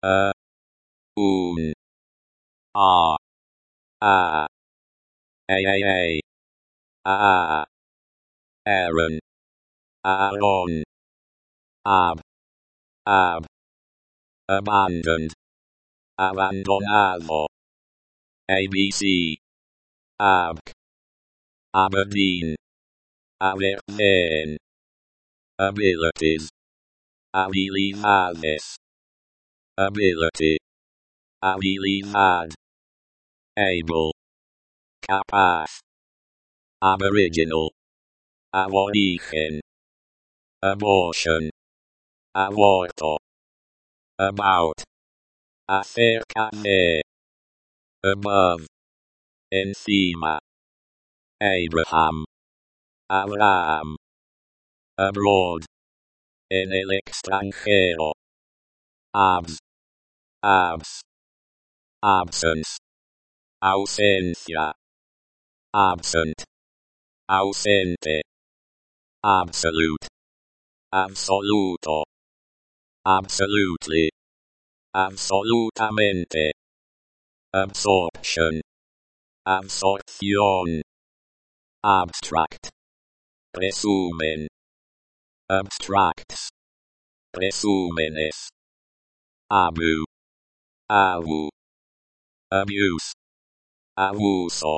a, un, a, a, Aaron, Aaron, ab, abandoned, abandonado, ABC, abk, Aberdeen, Aberdeen, abilities, habilidades, ability, habilidad, able, capaz, aboriginal, aborigen, abortion, aborto, about, acerca de, above, encima, Abraham, Abraham, abroad, en el extranjero, abs, absence, ausencia, absent, ausente, absolute, absoluto, absolutely, absolutamente, absorption, absorción, abstract, presumen, abstracts, presúmenes, abuse, abuso,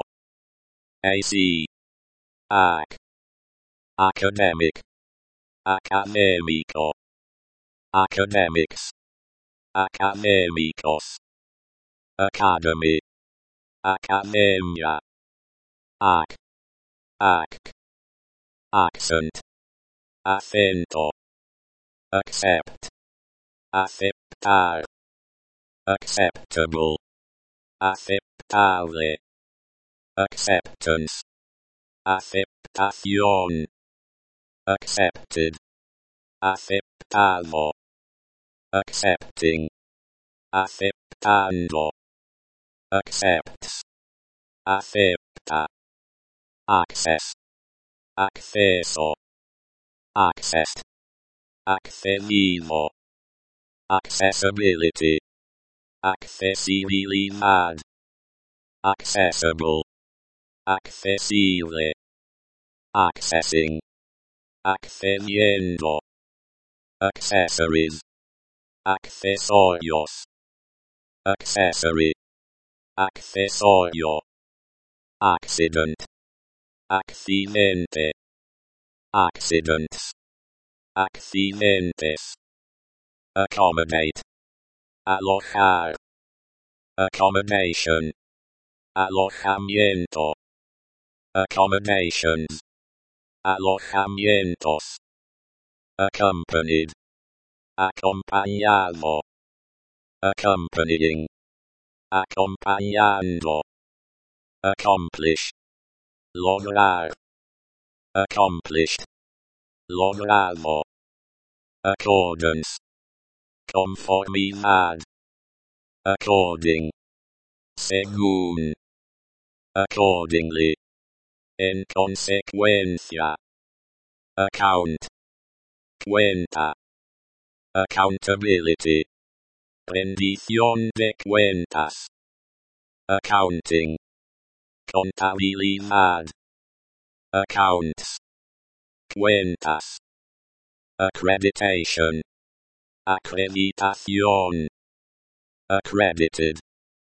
academic, académico, academics, académicos, academy, academia, accent, acento, accept, aceptar, acceptable, aceptable, acceptance, aceptación, accepted, aceptado, accepting, aceptando, accepts, acepta, access, acceso, accessed, accedido, accessibility, accesibilidad, accessible, accesible, accessing, accediendo, accessories, accesorios, accessory, accesorio, accident, accidente, accidents, accidentes, accommodate, alojar, accommodation, alojamiento, accommodations, alojamientos, accompanied, acompañado, accompanying, acompañando, accomplish, lograr, accomplished, logrado, accordance, conformidad, according, según, accordingly, en consecuencia, account, cuenta, accountability, rendición de cuentas, accounting, contabilidad, accounts, cuentas, accreditation, acreditación, accredited,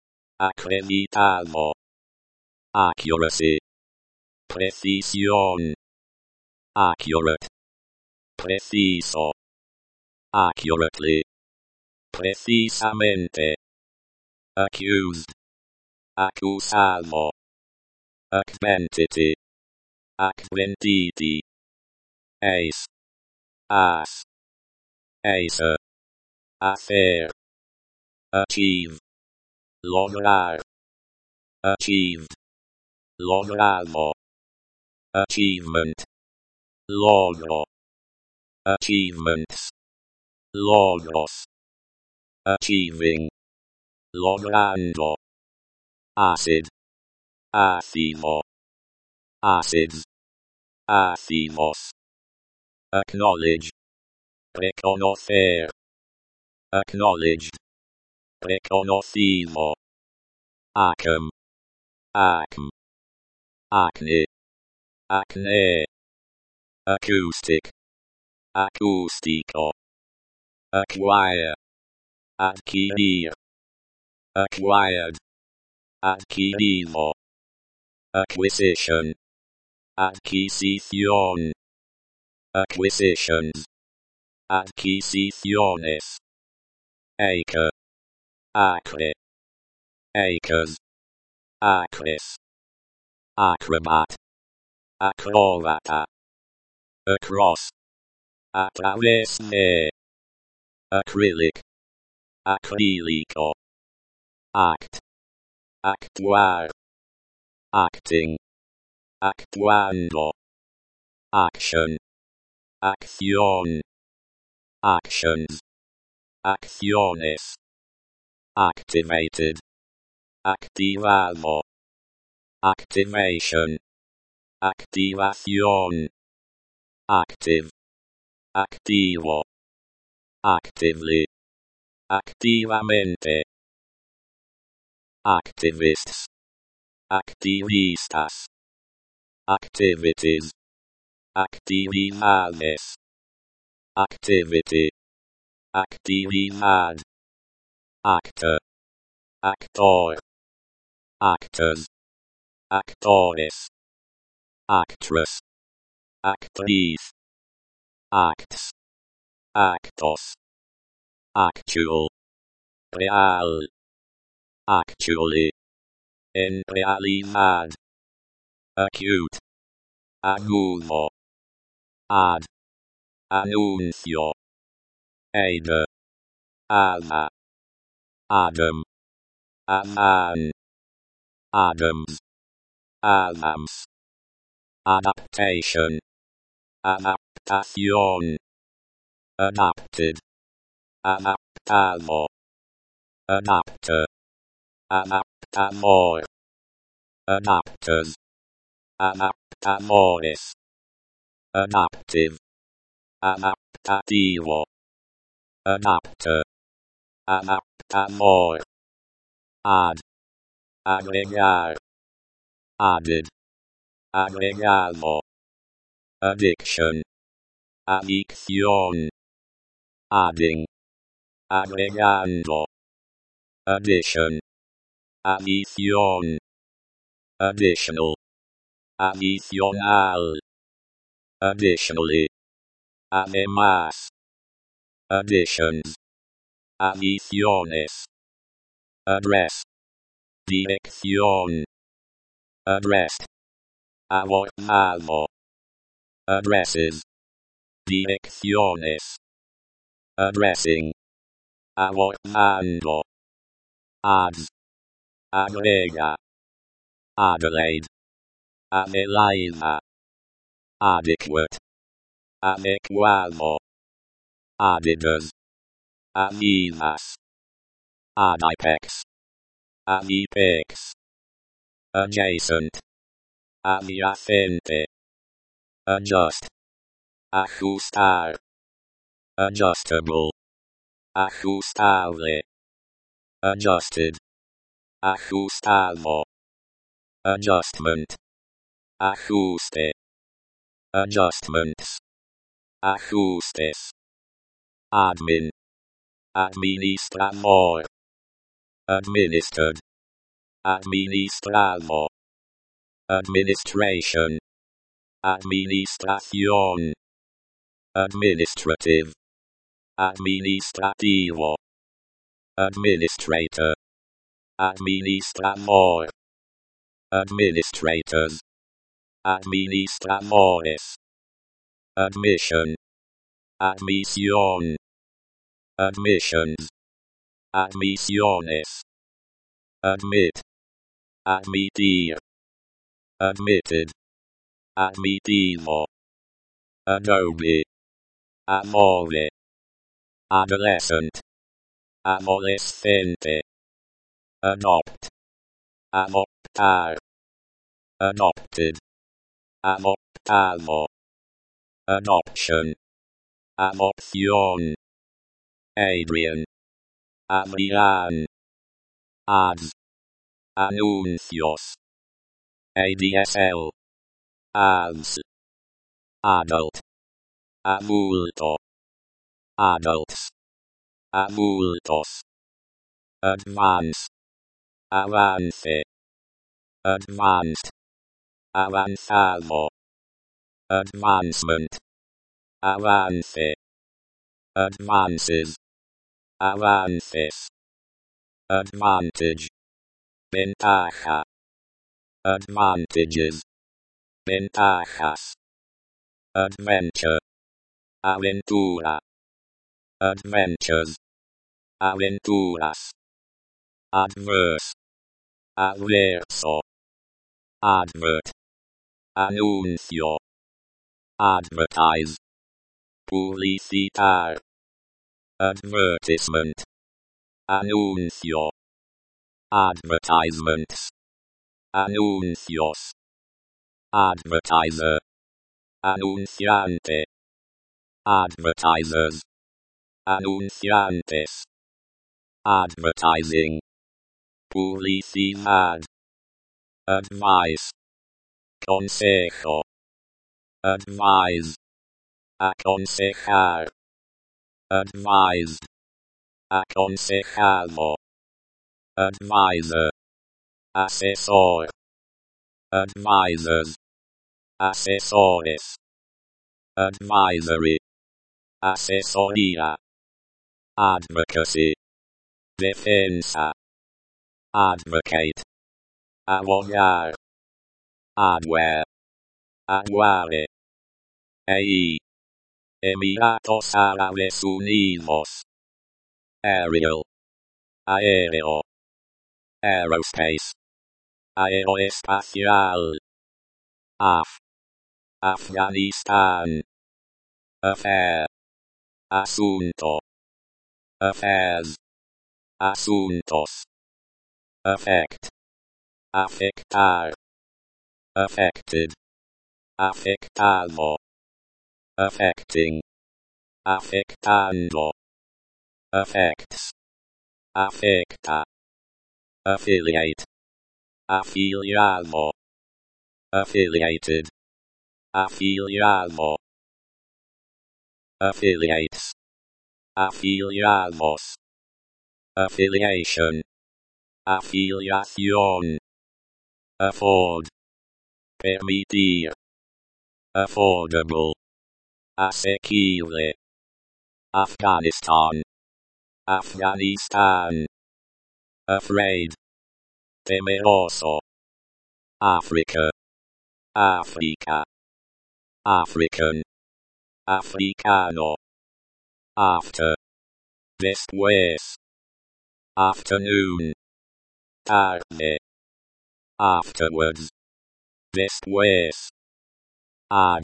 acreditado, accuracy, precisión, accurate, preciso, accurately, precisamente, accused, acusado, acventity, acventiti, ace, as, acer, hacer, achieve, lograr, achieved, logrado, achievement, logro, achievements, logros, achieving, logrando, acid, ácido, acids, ácidos, acknowledge, reconocer, acknowledged, reconocido, acum, acm, acne, acne, acoustic, acústico, acquire, adquirir, acquired, adquirido, acquisition, adquisición, acquisitions, adquisiciones, acre, acre, acres, acres, acrobat, acrobata, across, a través de, acrylic, acrílico, act, actuar, acting, actuando, action, acción, actions, acciones, activated, activado, activation, activación, active, activo, actively, activamente, activists, activistas, activities, actividades, activity, actividad, actor, actor, actors, actores, actress, actriz, acts, actos, actual, real, actually, en realidad, acute, agudo, ad, anuncio, ada, ala, Adam, Aman, Adams, Adams, adaptation, adaptación, adapted, adaptado, adapter, adaptador, adapters, adaptadores, adaptive, adaptativo, adapter, adaptador, add, agregar, added, agregado, addiction, adicción, adding, agregando, addition, adición, additional, adicional, additionally, además, additions, adiciones, address, dirección, addressed, abordado, addresses, direcciones, addressing, abordando, adds, agrega, Adelaide, Adelaida, adequate, adecuado, adidas, adidas, adipex, adipex, adjacent, adyacente, adjust, ajustar, adjustable, ajustable, adjusted, ajustado, adjustment, ajuste, adjustments, ajustes, admin, administrador, administered, administrado, administration, administración, administrative, administrativo, administrator, administrador, administrators, administradores, admission, admisión, admissions, admisiones, admit, admitir, admitted, admitido, adobe, amore, adolescent, adolescente, adopt, adoptar, adopted, adoptado, adoption, adopción, Adrian, Adrian, ads, anuncios, ADSL, ads, adult, adulto, adults, adultos, advance, avance, advanced, avanzado, advancement, avance, advances, avances, advantage, ventaja, advantages, ventajas, adventure, aventura, adventures, aventuras, adverse, adverso, advert, anuncio, advertise, publicitar, advertisement, anuncio, advertisements, anuncios, advertiser, anunciante, advertisers, anunciantes, advertising, publicidad, advice, consejo, advise, aconsejar, advised, aconsejado, advisor, asesor, advisors, asesores, advisory, asesoría, advocacy, defensa, advocate, abogar, adware, aguare, Emiratos Árabes Unidos, aerial, aéreo, aerospace, aeroespacial, Afganistán, affair, asunto, affairs, asuntos, affect, afectar, affected, afectado, affecting, afectando, affects, afecta, affiliate, afiliado, affiliated, afiliado, affiliates, afiliados, affiliation, afiliación, afford, permitir, affordable, asequible, Afghanistan, Afghanistan, afraid, temeroso, Africa, Africa, African, africano, after, después, afternoon, tarde, afterwards, después, ag,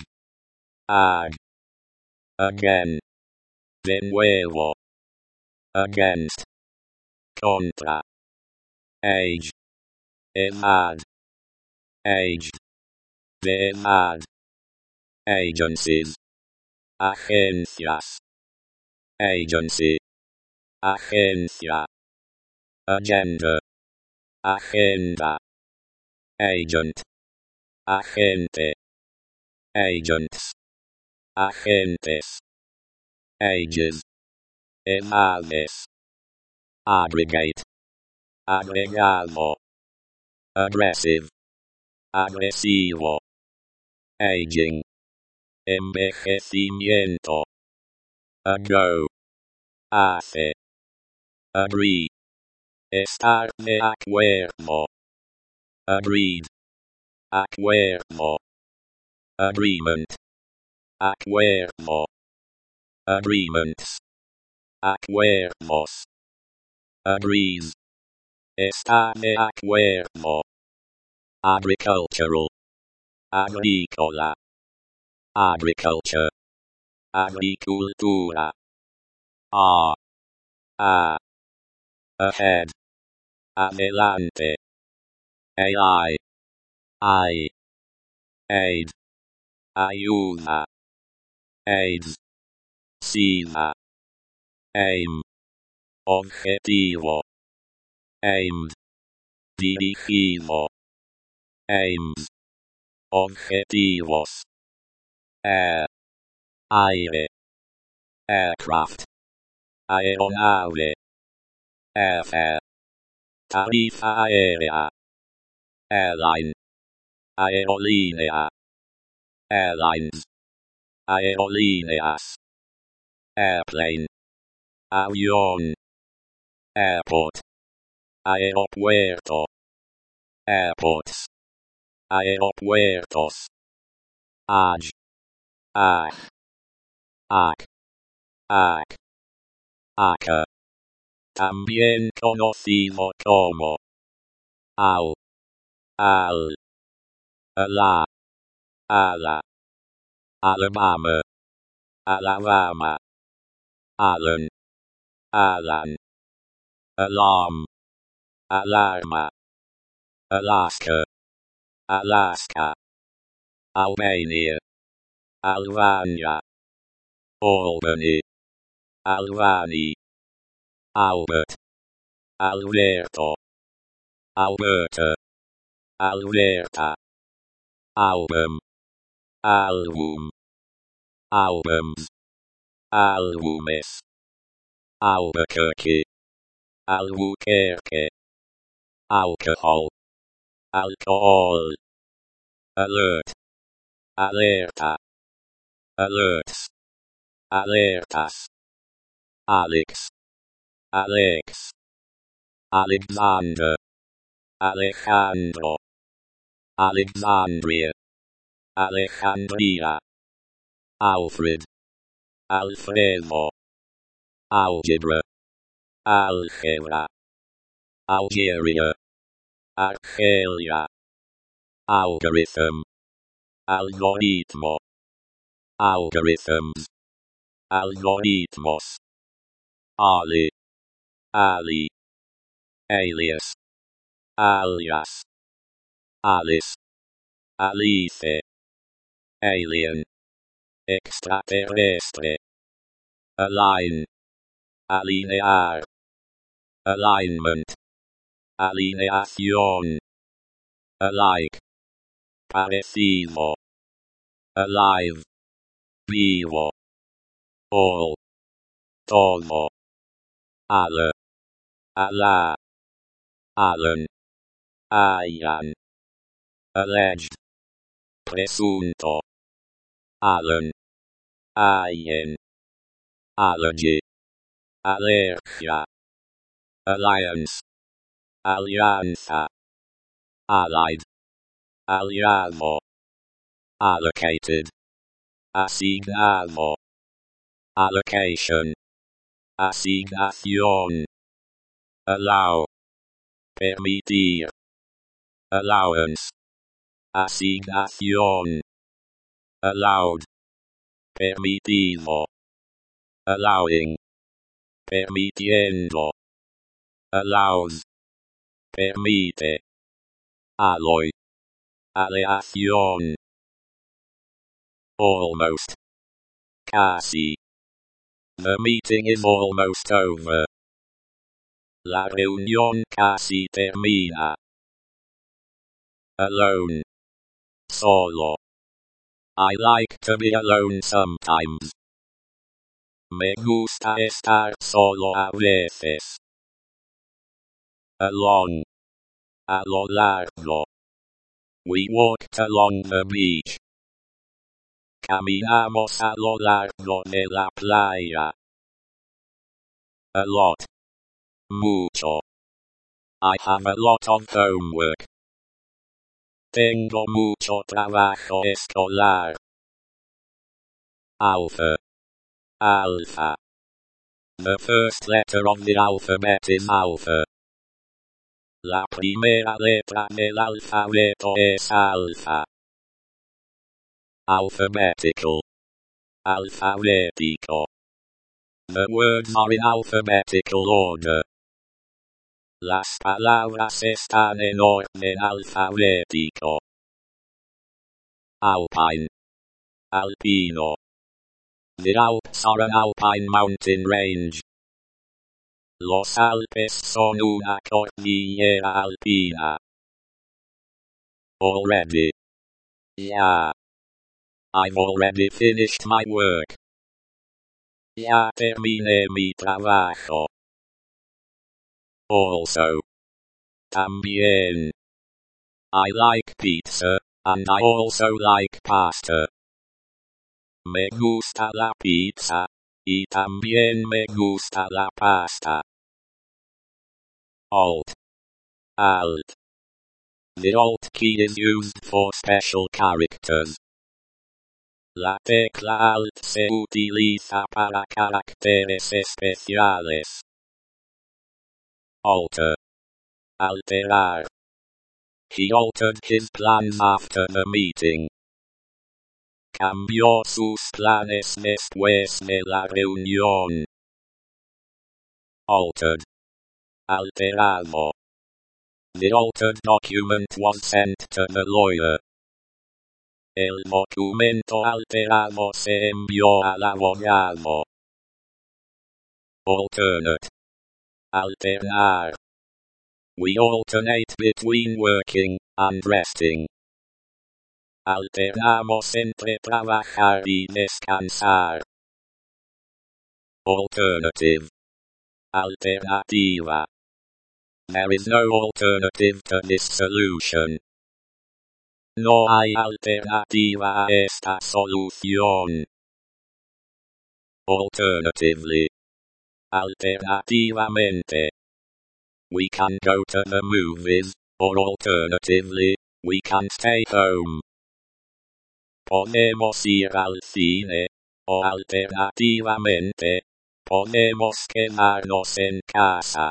again, de nuevo, against, contra, age, edad, aged, de edad, agencies, agencias, agency, agencia, agenda, agenda, agent, agente, agents, agentes, ages, edades, aggregate, agregado, aggressive, agresivo, aging, envejecimiento, ago, hace, agree, estar de acuerdo, agreed, acuerdo, agreement, acuerdo, agreements, acuerdos, agrees, está de acuerdo, agricultural, agrícola, agriculture, agricultura, ahead, adelante, AI, aid, ayuda, AIDS, SIDA, aim, objetivo, aimed, dirigido, aims, objetivos, air, aire, aircraft, aeronave, airfare, tarifa aérea, airline, aerolínea, airlines, aerolíneas, airplane, avión, airport, aeropuerto, airports, aeropuertos, aj, aj, ac, aca, también conocido como al, ala, Alabama, Alan, alarm, alarma, Alaska, Albania, Albania, Albany, Albany, Albert, Alberto, Alberta, Alberta, album, albums, albumes, Albuquerque, alcohol, alert, alerta, alerts, alertas, Alex, Alexander, Alejandro, Alexandria, Alejandria, Alfred, Alfredo, algebra, Algeria, Argelia, algorithm, algoritmo, algorithms, algoritmos, Ali, alias, Alice, Alice, alien, extraterrestre, align, alinear, alignment, alineación, alike, parecido, alive, vivo, all, todo, ala, Alan, Ian, alleged, presunto, Alan, Ian, allergy, alergia, alliance, alianza, allied, aliado, allocated, asignado, allocation, asignación, allow, permitir, allowance, asignación, allowed, permitido, allowing, permitiendo, allows, permite, alloy, aleación, almost, casi, the meeting is almost over. La reunión casi termina. Alone, solo. I like to be alone sometimes. Me gusta estar solo a veces. Along, a lo largo. We walked along the beach. Caminamos a lo largo de la playa. A lot. Mucho. I have a lot of homework. Tengo mucho trabajo escolar. Alpha. The first letter of the alphabet is alpha. La primera letra del alfabeto es alfa. Alphabetical. Alfabético. The words are in alphabetical order. Las palabras están en orden alfabético. Alpine. Alpino. The Alps are an alpine mountain range. Los Alpes son una cordillera alpina. Already. Yeah. I've already finished my work. Ya terminé mi trabajo. Also. También. I like pizza, and I also like pasta. Me gusta la pizza, y también me gusta la pasta. Alt. Alt. The Alt key is used for special characters. La tecla Alt se utiliza para caracteres especiales. Alter. Alterar. He altered his plans after the meeting. Cambió sus planes después de la reunión. Altered. Alterado. The altered document was sent to the lawyer. El documento alterado se envió al abogado. Alternate. Alternar. We alternate between working and resting. Alternamos entre trabajar y descansar. Alternative. Alternativa. There is no alternative to this solution. No hay alternativa a esta solución. Alternatively. Alternativamente. We can go to the movies, or alternatively, we can stay home. Podemos ir al cine, o alternativamente, podemos quedarnos en casa.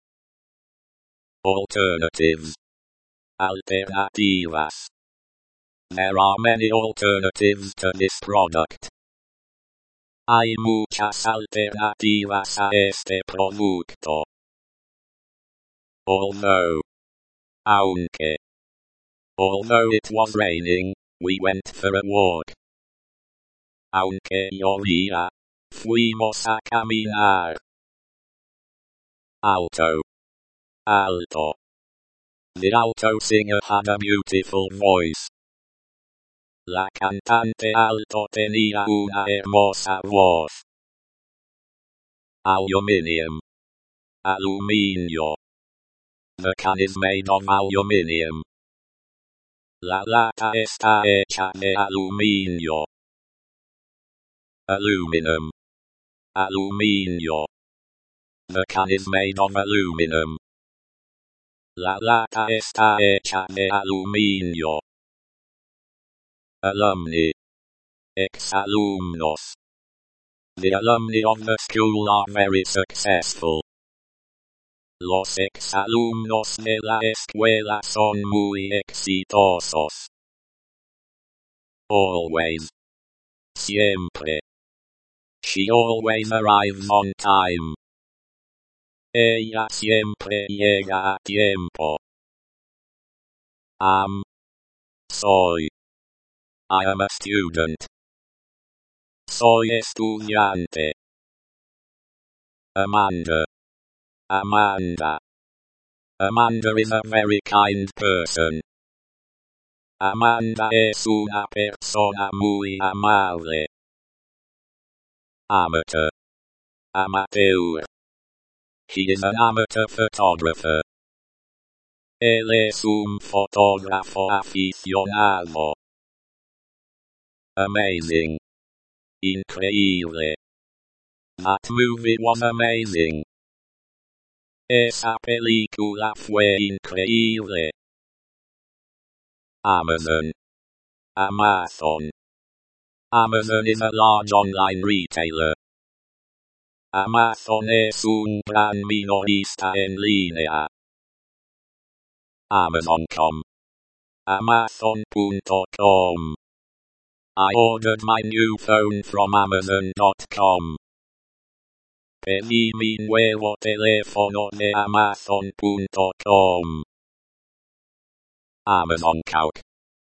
Alternatives. Alternativas. There are many alternatives to this product. Hay muchas alternativas a este producto. Although. Aunque. Although it was raining, we went for a walk. Aunque llovía, fuimos a caminar. Alto. Alto. The alto singer had a beautiful voice. La cantante alto tenía una hermosa voz. Aluminium. Aluminio. The can is made of aluminium. La lata está hecha de aluminio. Aluminum. Aluminio. The can is made of aluminum. La lata está hecha de aluminio. Alumni. Ex-alumnos. The alumni of the school are very successful. Los ex-alumnos de la escuela son muy exitosos. Always. Siempre. She always arrives on time. Ella siempre llega a tiempo. Soy. I am a student. Soy estudiante. Amanda. Amanda. Amanda is a very kind person. Amanda es una persona muy amable. Amateur. Amateur. He is an amateur photographer. Él es un fotógrafo aficionado. Amazing. Increíble. That movie was amazing. Esa película fue increíble. Amazon. Amazon. Amazon is a large online retailer. Amazon es un gran minorista en línea. Amazon.com. Amazon.com. I ordered my new phone from Amazon.com. Pedí mi nuevo teléfono de Amazon.com. Amazon.co.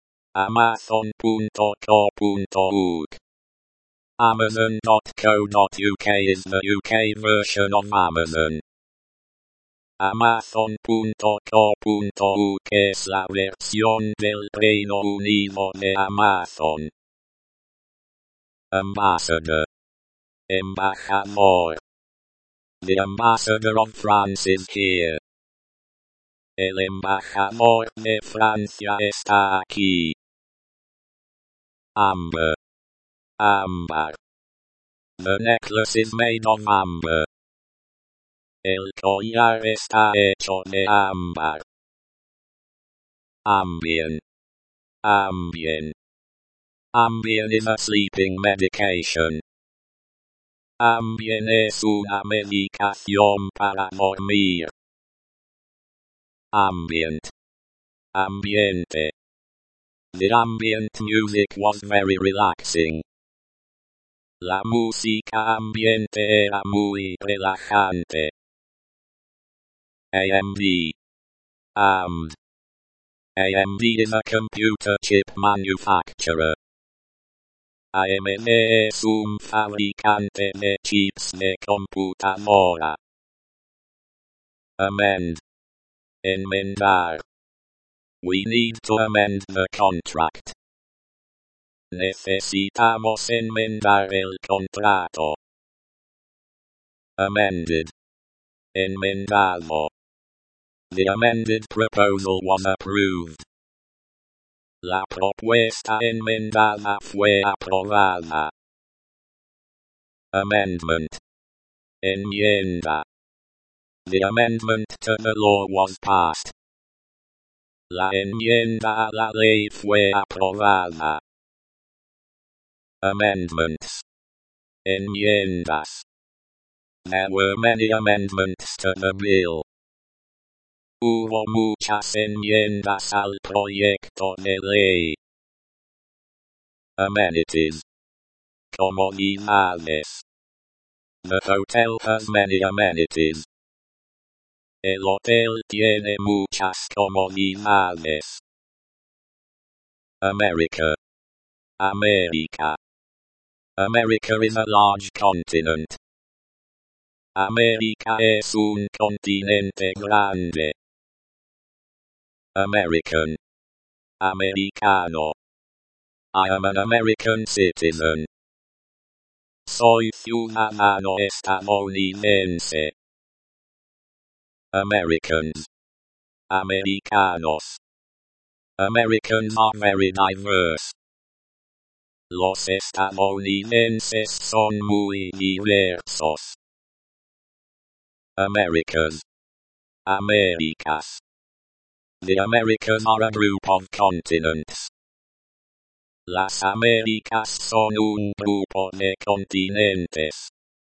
Amazon.co.uk. Amazon.co.uk is the UK version of Amazon. Amazon.co.uk es la versión del Reino Unido de Amazon. Ambassador. Embajador. The ambassador of France is here. El embajador de Francia está aquí. Amber. Ámbar. The necklace is made of amber. El collar está hecho de ámbar. Ambien. Ambien. Ambien is a sleeping medication. Ambien es una medicación para dormir. Ambient. Ambiente. The ambient music was very relaxing. La música ambiente era muy relajante. AMD. AMD. AMD is a computer chip manufacturer. AMD es un fabricante de chips de computadora. Amend. Enmendar. We need to amend the contract. Necesitamos enmendar el contrato. Amended. Enmendado. The amended proposal was approved. La propuesta enmendada fue aprobada. Amendment. Enmienda. The amendment to the law was passed. La enmienda a la ley fue aprobada. Amendments. Enmiendas. There were many amendments to the bill. Hubo muchas enmiendas al proyecto de ley. Amenities. Comodidades. The hotel has many amenities. El hotel tiene muchas comodidades. America. América. America is a large continent. América es un continente grande. American. Americano. I am an American citizen. Soy ciudadano estadounidense. Americans. Americanos. Americans are very diverse. Los estadounidenses son muy diversos. Americas. Américas. The Americas are a group of continents. Las Américas son un grupo de continentes.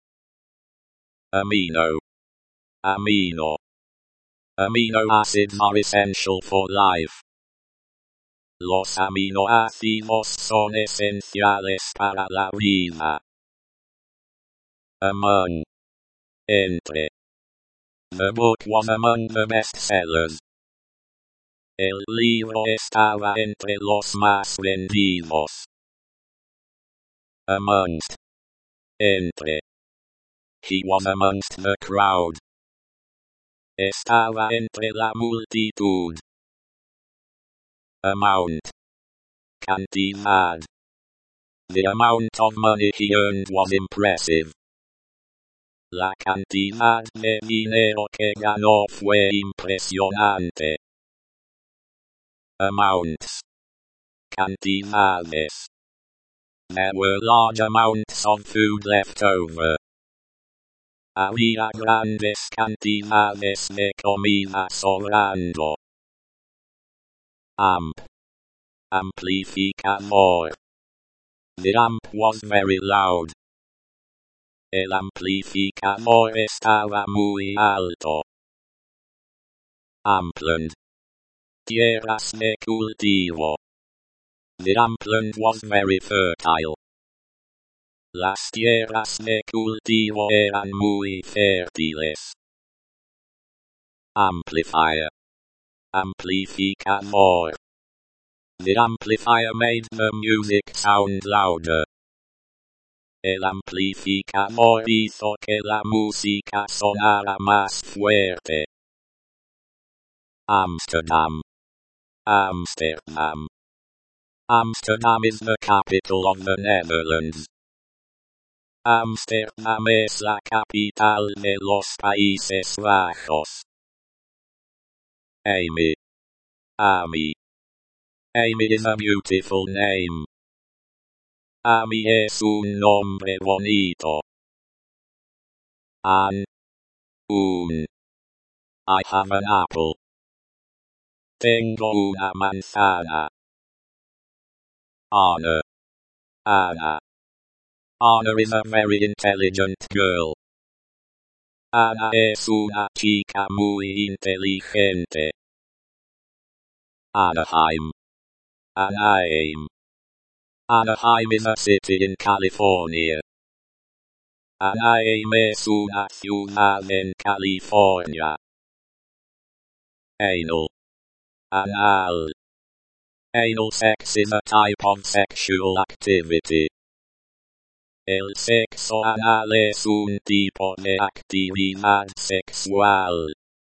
Amino. Amino. Amino acids are essential for life. Los aminoácidos son esenciales para la vida. Among. Entre. The book was among the bestsellers. El libro estaba entre los más vendidos. Amongst. Entre. He was amongst the crowd. Estaba entre la multitud. Amount. Cantidad. The amount of money he earned was impressive. La cantidad de dinero que ganó fue impresionante. Amounts. Cantidades. There were large amounts of food left over. Había grandes cantidades de comida sobrando. Amp. Amplificador. The amp was very loud. El amplificador estaba muy alto. Ampland. Tierras de cultivo. The ampland was very fertile. Las tierras de cultivo eran muy fértiles. Amplifier. Amplificador. The amplifier made the music sound louder. El amplificador hizo que la música sonara más fuerte. Amsterdam. Amsterdam. Amsterdam is the capital of the Netherlands. Amsterdam es la capital de los Países Bajos. Amy. Amy. Amy is a beautiful name. Amy es un nombre bonito. I have an apple. Tengo una manzana. Anna. Anna. Anna is a very intelligent girl. Ana es una chica muy inteligente. Anaheim. Anaheim. Anaheim is a city in California. Anaheim es una ciudad en California. Anal. Anal. Anal sex is a type of sexual activity. El sexo anal es un tipo de actividad sexual.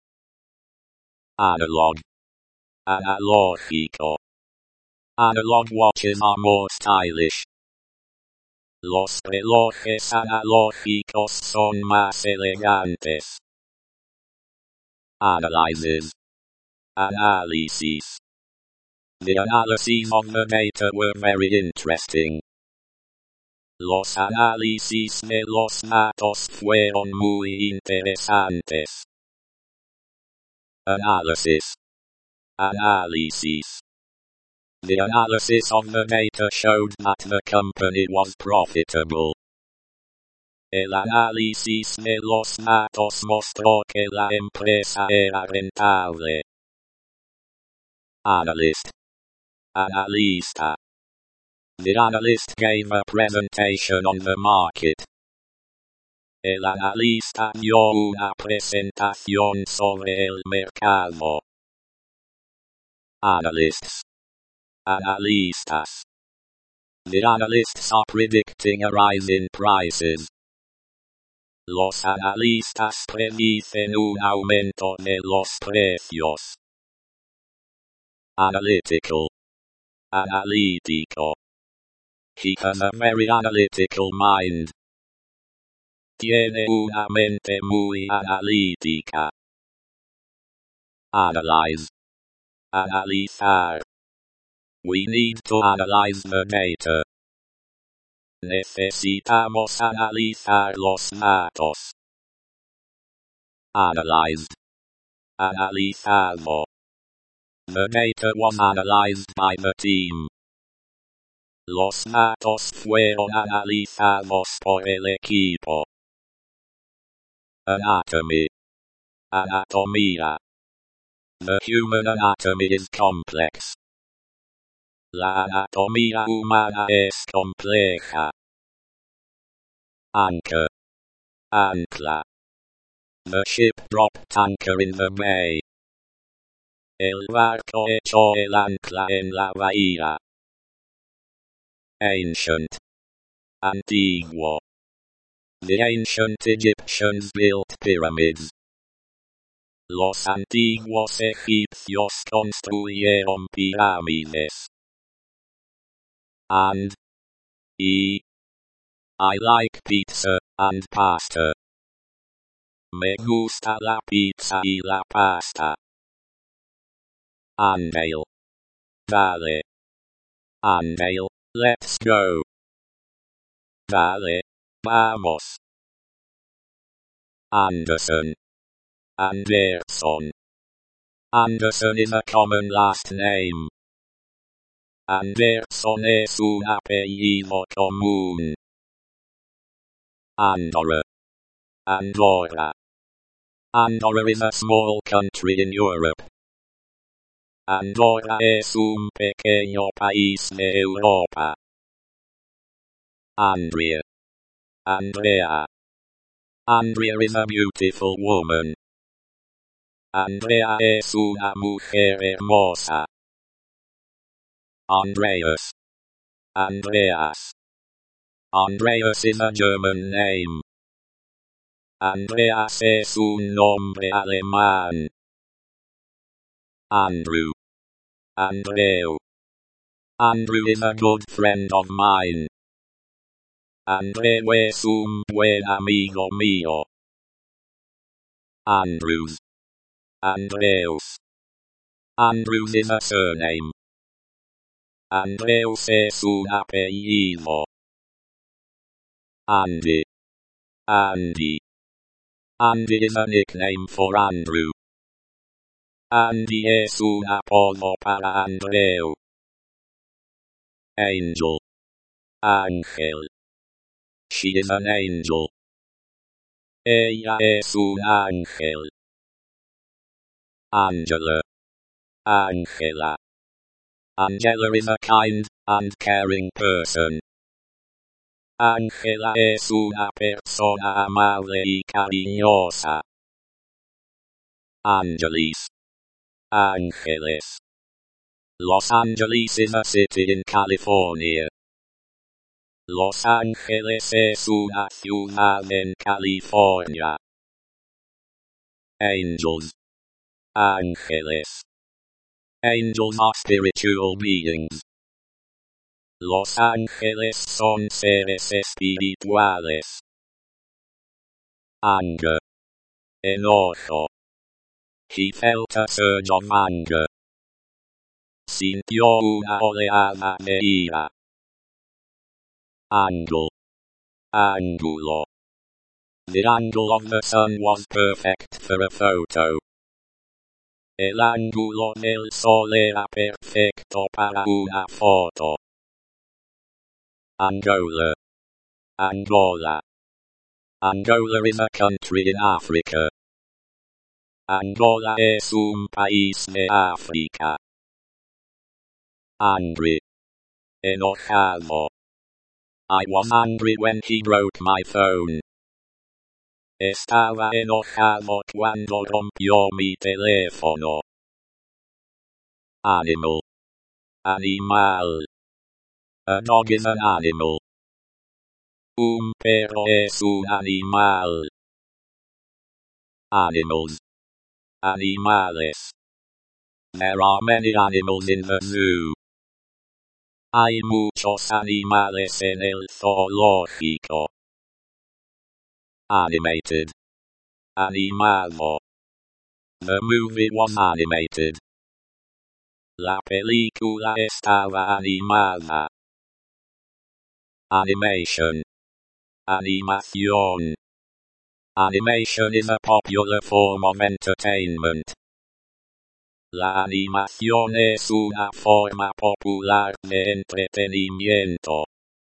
Analog. Analógico. Analog watches are more stylish. Los relojes analógicos son más elegantes. Analyzes. Analysis. The analyses of the data were very interesting. Los análisis de los datos fueron muy interesantes. Analysis. Analysis. The analysis of the data showed that the company was profitable. El análisis de los datos mostró que la empresa era rentable. Analyst. Analista. The analyst gave a presentation on the market. El analista dio una presentación sobre el mercado. Analysts. Analistas. The analysts are predicting a rise in prices. Los analistas predicen un aumento de los precios. Analytical. Analítico. He has a very analytical mind. Tiene una mente muy analítica. Analyze. Analizar. We need to analyze the data. Necesitamos analizar los datos. Analyzed. Analizado. The data was analyzed by the team. Los datos fueron analizados por el equipo. Anatomy. Anatomía. The human anatomy is complex. La anatomía humana es compleja. Anchor. Ancla. The ship dropped anchor in the bay. El barco echó el ancla en la bahía. Ancient. Antiguo. The ancient Egyptians built pyramids. Los antiguos egipcios construyeron pirámides. And I like pizza and pasta. Me gusta la pizza y la pasta. Andale. Vale. Andale, let's go. Vale, vamos. Anderson. Anderson. Anderson is a common last name. Anderson es un apellido común. Andorra. Andorra. Andorra is a small country in Europe. Andorra es un pequeño país de Europa. Andrea. Andrea. Andrea is a beautiful woman. Andrea es una mujer hermosa. Andreas. Andreas. Andreas is a German name. Andreas es un nombre alemán. Andrew. Andreu. Andrew is a good friend of mine. Andreu es un buen amigo mío. Andrews. Andreus. Andrews is a surname. Andreus es un apellido. Andy. Andy. Andy is a nickname for Andrew. Andy es un apodo para Andreu. Angel. Ángel. She is an angel. Ella es un ángel. Angela. Angela. Angela is a kind and caring person. Angela es una persona amable y cariñosa. Angeles. Ángeles. Los Angeles is a city in California. Los Ángeles es una ciudad en California. Angels. Ángeles. Angels are spiritual beings. Los ángeles son seres espirituales. Anger. Enojo. He felt a surge of anger. Sintió una oleada de ira. Angle. Ángulo. The angle of the sun was perfect for a photo. El ángulo del sol era perfecto para una foto. Angola. Angola. Angola is a country in Africa. Angola es un país de África. Angry. Enojado. I was angry when he broke my phone. Estaba enojado cuando rompió mi teléfono. Animal. Animal. A dog is an animal. Un perro es un animal. Animals. Animales. There are many animals in the zoo. Hay muchos animales en el zoológico. Animated. Animado. The movie was animated. La película estaba animada. Animation. Animación. Animation is a popular form of entertainment. La animación es una forma popular de entretenimiento.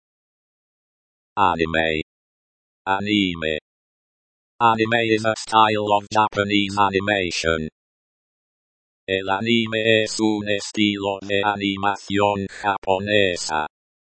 Anime. Anime. Anime is a style of Japanese animation. El anime es un estilo de animación japonesa.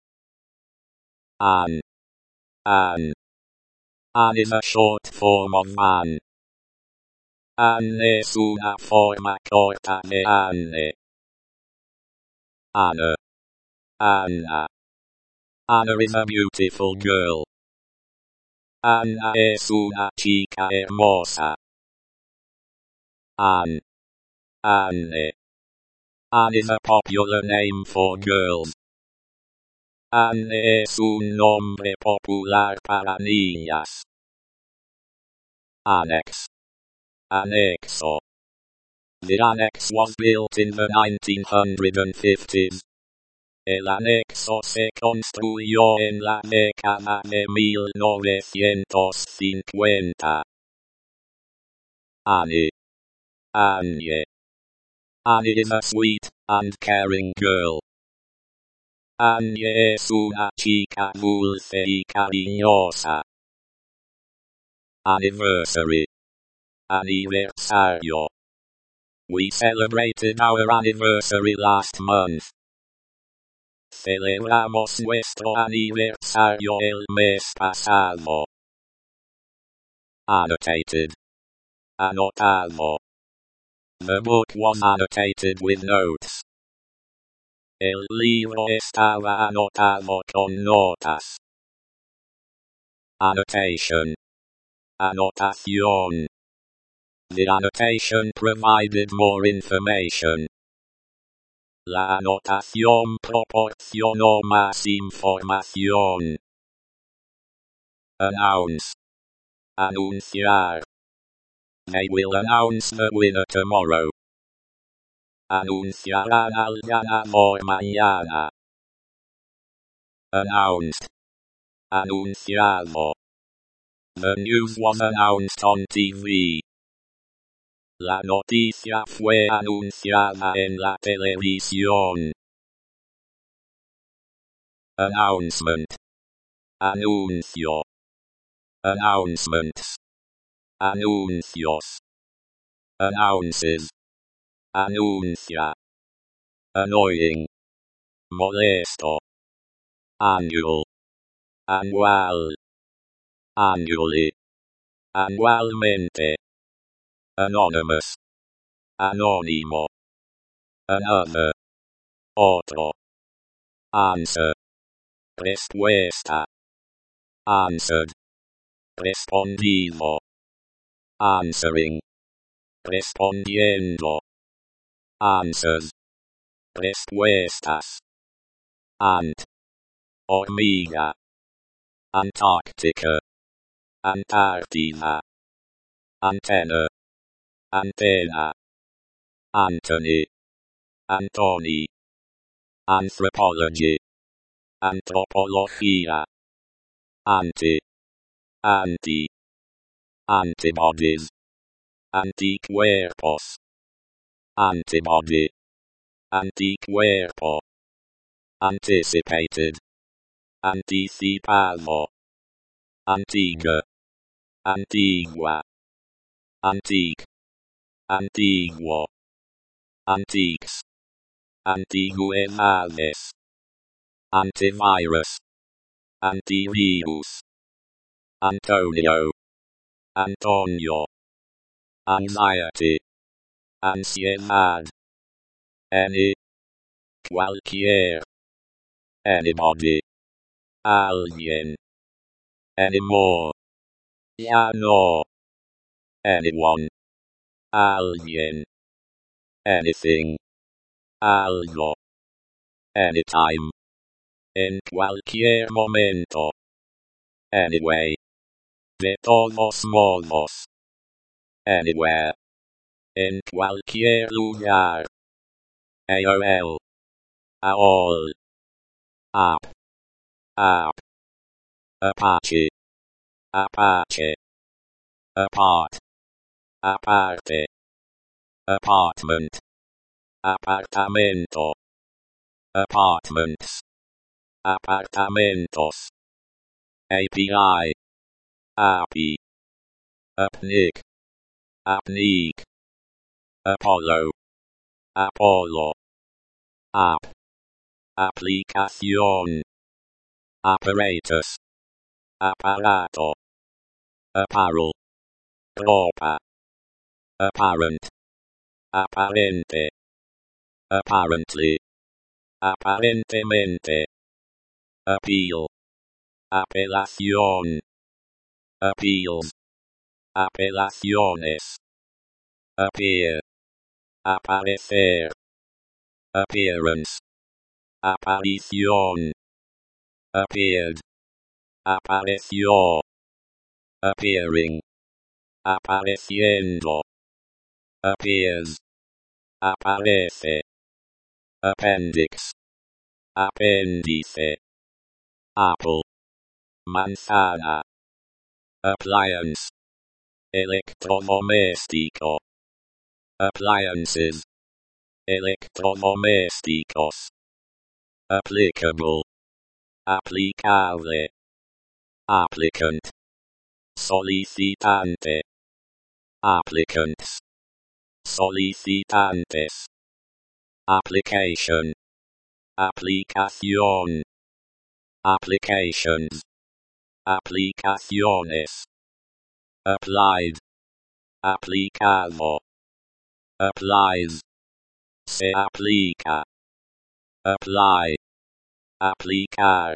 An. An. An is a short form of man. An es una forma corta de Anne. Anna. Anna. Anna is a beautiful girl. Anna es una chica hermosa. Anne. Anne. Anne is a popular name for girls. Anne es un nombre popular para niñas. Annex. Anexo. The annex was built in the 1950s. El anexo se construyó en la década de 1950. Annie. Anye. Annie is a sweet and caring girl. Anye es una chica dulce y cariñosa. Anniversary. Aniversario. We celebrated our anniversary last month. Celebramos nuestro aniversario el mes pasado. Annotated. Anotado. The book was annotated with notes. El libro estaba anotado con notas. Annotation. Anotación. The annotation provided more information. La anotación proporcionó más información. Announce. Anunciar. They will announce the winner tomorrow. Anunciarán al ganador mañana. Announced. Anunciado. The news was announced on TV. La noticia fue anunciada en la televisión. Announcement. Anuncio. Announcements. Anuncios. Announces. Anuncia. Annoying. Molesto. Annual. Annual. Annually. Annualmente. Anonymous. Anónimo. Another. Otro. Answer. Respuesta. Answered. Respondido. Answering. Respondiendo. Answers. Respuestas. Ant. Hormiga. Antarctica. Antártida. Antenna. Antena. Anthony. Antony. Anthropology. Antropología. Anti. Anti. Antibodies. Anticuerpos. Antibody. Anticuerpo. Anticipated. Anticipado. Antigua. Antigua. Antique. Antiguo. Antiques. Antigüedades. Antivirus. Antivirus. Antonio. Antonio. Anxiety. Ansiedad. Any. Cualquier. Anybody. Alguien. Anymore. Ya no. Anyone. Alguien. Anything. Algo. Anytime. En cualquier momento. Anyway. De todos modos. Anywhere. En cualquier lugar. AOL. AOL. App. App. Apache. Apache. Apart. Aparte. Apartment. Apartamento. Apartments. Apartamentos. API. API. Apnic. Apnic. Apollo. Apollo. App. Aplicación. Apparatus. Aparato. Apparel. Ropa. Apparent. Aparente. Apparently. Aparentemente. Appeal. Apelación. Appeals. Apelaciones. Appear. Aparecer. Appearance. Aparición. Appeared. Apareció. Appearing. Apareciendo. Appears. Aparece. Appendix. Apéndice. Apple. Manzana. Appliance. Electrodoméstico. Appliances. Electrodomésticos. Applicable. Aplicable. Applicant. Solicitante. Applicants. Solicitantes. Application. Aplicación. Applications. Aplicaciones. Applied. Aplicado. Applies. Se aplica. Apply. Aplicar.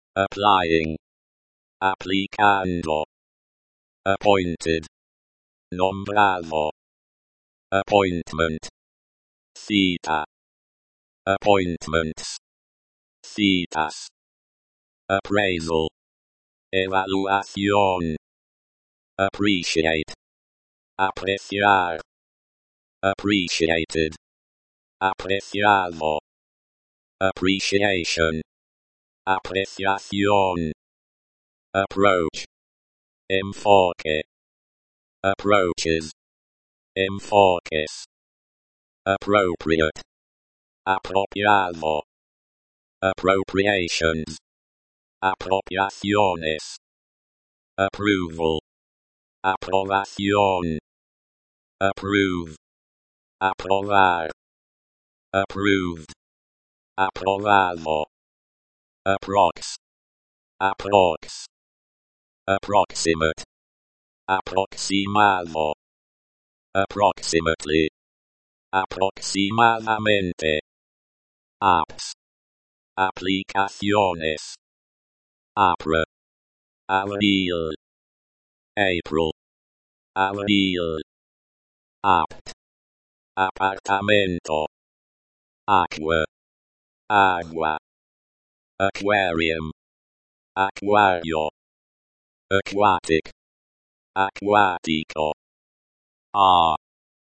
Applying. Aplicando. Appointed. nombrado, appointment, cita, appointments, citas, appraisal, evaluación, appreciate, apreciar, appreciated, apreciado, appreciation, apreciación, approach, enfoque, approaches, enfoques, appropriate, apropiado, appropriations, apropiaciones, approval, aprobación, approve, aprobar, approved, aprobado, approx, approx, approximate, aproximado, approximately, aproximadamente, apps, aplicaciones, APRA, abril, April, abril, apt, apartamento, aqua, agua, aquarium, aquario, aquatic, aquático, ar,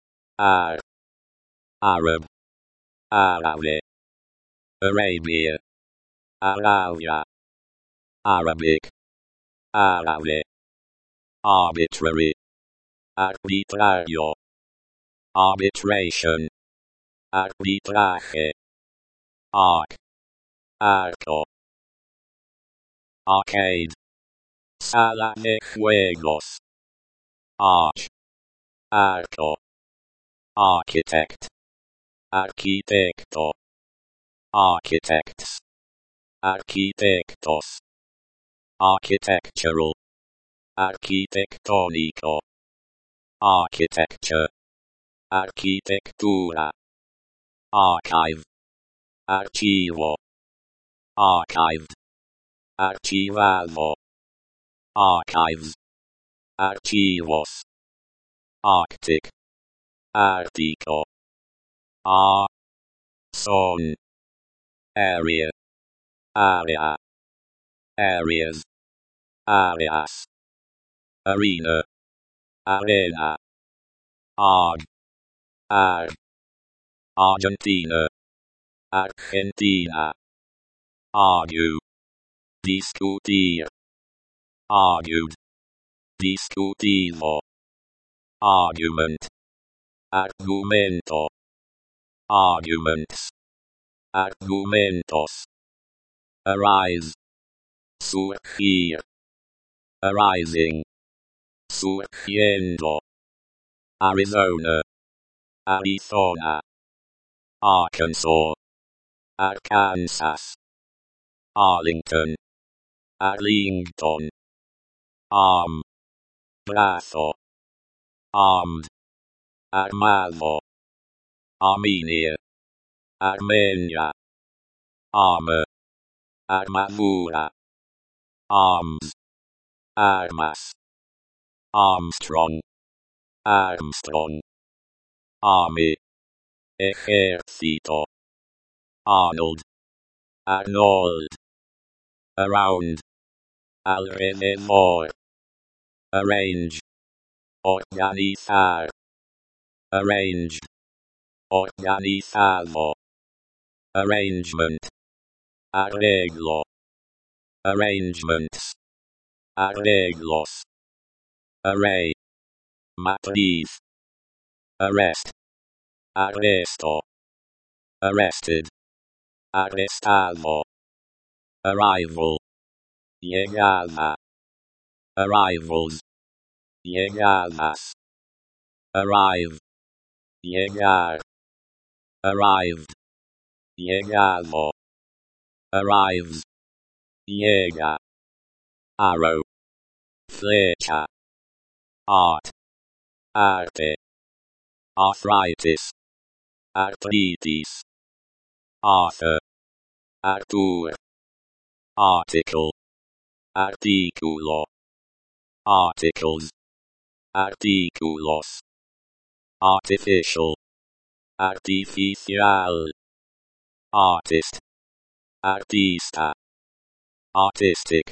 Arab, árabe, Arabia, Arabia, Arabic, árabe, arbitrary, arbitrario, arbitration, arbitraje, arc, arco, arcade, sala de juegos, arch, arco, architect, arquitecto, architects, arquitectos, architectural, arquitectónico, architecture, arquitectura, archive, archivo, archived, archivado, archives, archivos, arctic, ártico, son, area, area, areas, areas, arena, arena, arg, Argentina, Argentina, argue, discutir, argued, discutido, argument, argumento, arguments, argumentos, arise, surgir, arising, surgiendo, Arizona, Arizona, Arkansas, Arkansas, Arlington, Arlington, arm, brazo, armed, armado, Armenia, Armenia, armor, armadura, arms, armas, Armstrong, Armstrong, army, ejército, Arnold, Arnold, around, alrededor, arrange, organizar, arranged, organizado, arrangement, arreglo, arrangements, arreglos, array, matriz, arrest, arresto, arrested, arrestado, arrival, llegada, arrivals, llegadas, arrive, llegar, arrived, llegado, arrives, llega, arrow, flecha, art, arte, arthritis, arthritis, Arthur, Artur, article, articulo, articles, articulos, artificial, artificial, artist, artista, artistic,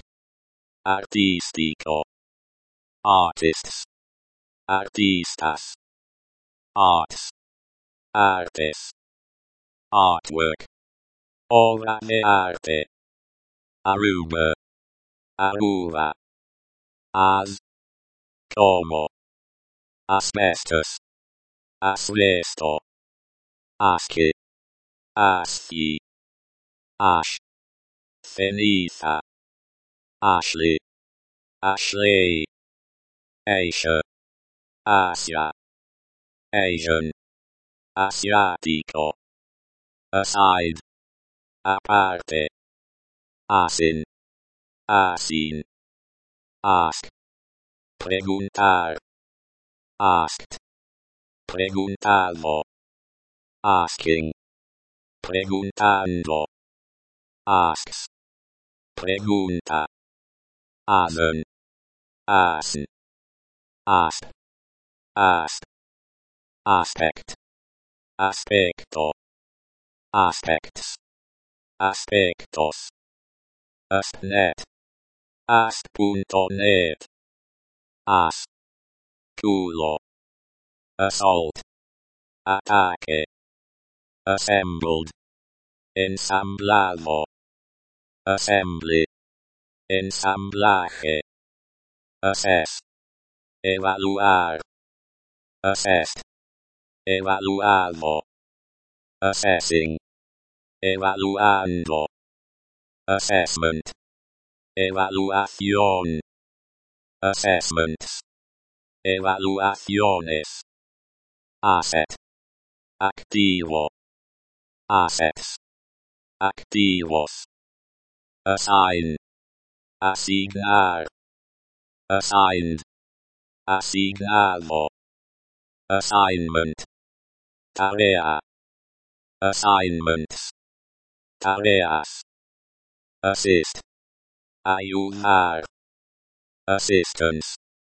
artístico, artists, artistas, arts, artes, artwork, obra de arte, Aruba, Aruba, as, como, asbestos, asbesto, asque, asci, ash, ceniza, Ashley, Ashley, Asia, Asia, Asian, asiático, aside, aparte, asin, asin, ask, preguntar, asked, preguntado, asking, preguntando, asks, pregunta, asen, asen, asp, asp, aspect, aspecto, aspects, aspectos, aspnet, asp.net, as, culo, assault, ataque, assembled, ensamblado, assembly, ensamblaje, assess, evaluar, assessed, evaluado, assessing, evaluando, assessment, evaluación, assessments, evaluaciones, asset, activo, assets, activos, assign, asignar, assigned, asignado, assignment, tarea, assignments, tareas, assist, ayudar, assistance,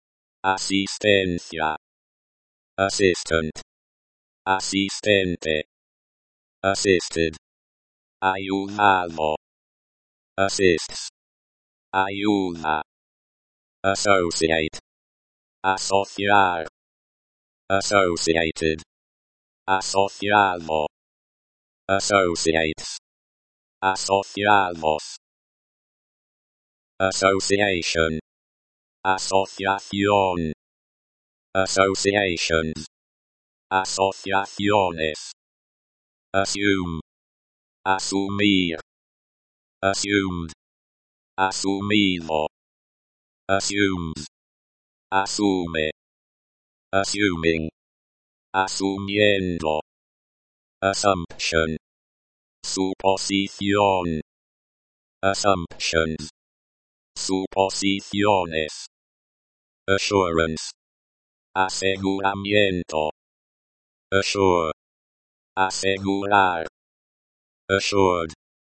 asistencia, assistant, asistente, assisted, ayudado, assists, ayuda, associate, asociar, associated, asociado, associates, asociados, association, asociación, associations, asociaciones, assume, asumir, assumed, asumido, assumes, asume, assuming, asumiendo, assumption, suposición, assumptions, suposiciones, assurance, aseguramiento, assure, asegurar, assured,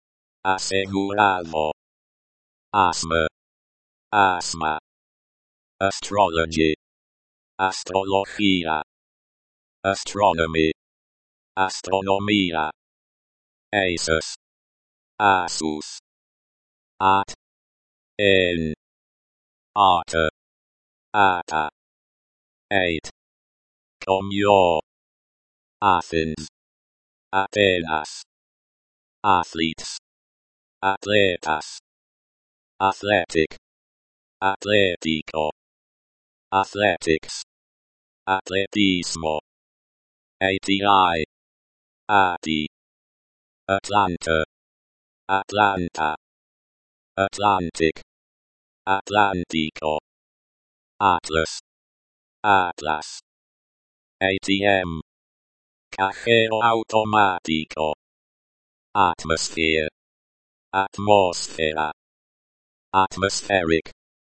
asegurado, asthma, asma, astrology, astrología, astronomy, astronomía, Asus, Asus, at, en, ata, ata, eight, comió, Athens, Atenas, athletes, atletas, athletic, atlético, athletics, atletismo, ATI, ATI, Atlanta, Atlanta, Atlantic, Atlántico, Atlas, Atlas, ATM, cajero automático, atmosphere, atmósfera, atmospheric,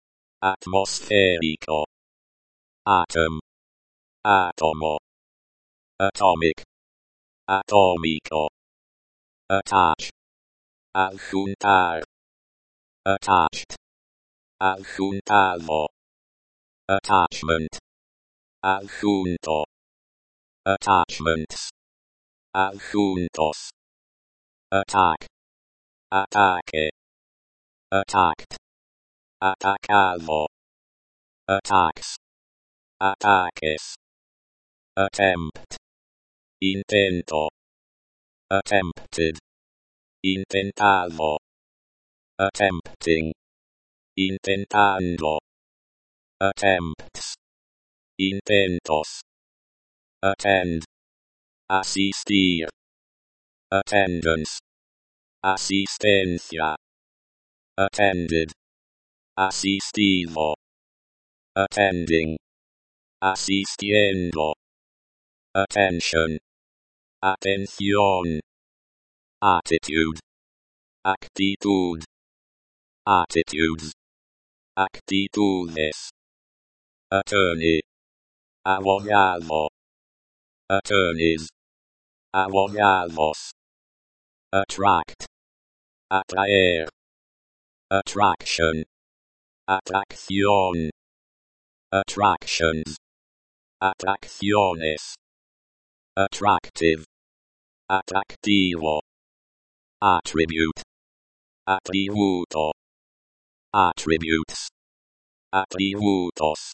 atmosférico, atom, átomo, atomic, atómico, attach, adjuntar, attached, adjuntado, attachment, adjunto, attachments, adjuntos, attack, ataque, attacked, atacado, attacks, ataques, attempt, intento, attempted, intentado, attempting, intentando, attempts, intentos, attend, asistir, attendance, asistencia, attended, asistido, attending, asistiendo, attention, atención, attitude, actitud, attitudes, actitudes, attorney, abogado, attorneys, abogados, attract, atraer, attraction, atracción, attractions, atracciones, attractive, atractivo, attribute, atributo, attributes, atributos,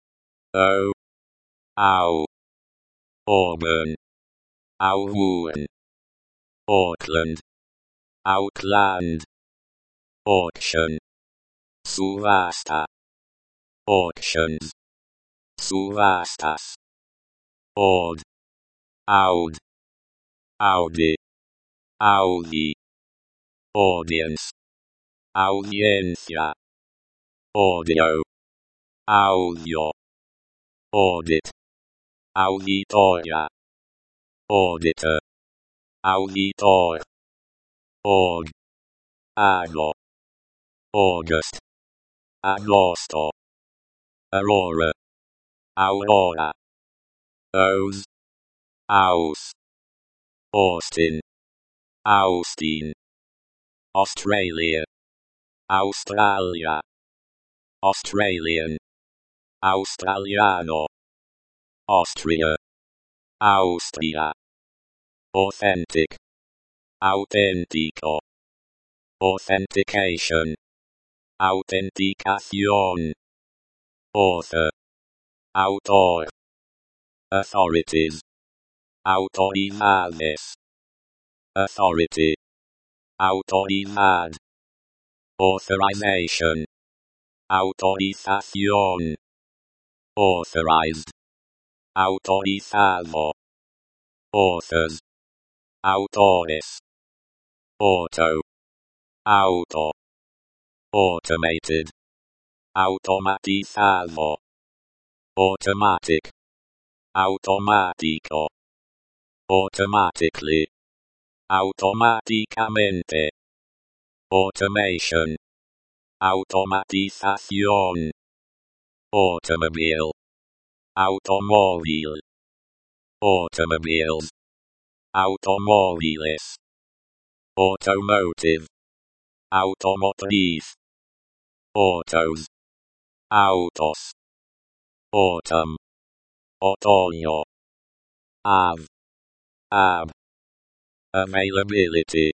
au, Auburn, Auburn, Auckland, Outland, auction, subasta, auctions, subastas, aud, aud, audi, audi, audience, audiencia, audio, audio, audit, auditoria, auditor, auditor, aug, ago, August, agosto, aurora, aurora, aus, aus, Austin, Austin, Australia, Australia, Australian, Australiano, Austria, Austria, authentic, auténtico, authentication, autenticación, author, autor, authorities, autoridades, authority, autoridad, authorization, autorización, authorized, autorizado, authors, autores, auto, auto, automated, automatizado, automatic, automático, automatically, automáticamente, automation, automatización, automobile, automóvil, automobiles, automóviles, automotive, automotriz, autos, autos, autumn, otoño, av, ab, availability,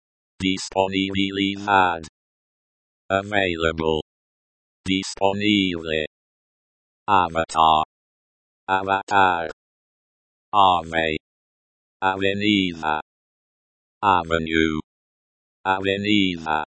disponibilidad, available, disponible, avatar, avatar, ave, avenida, avenue, avenida,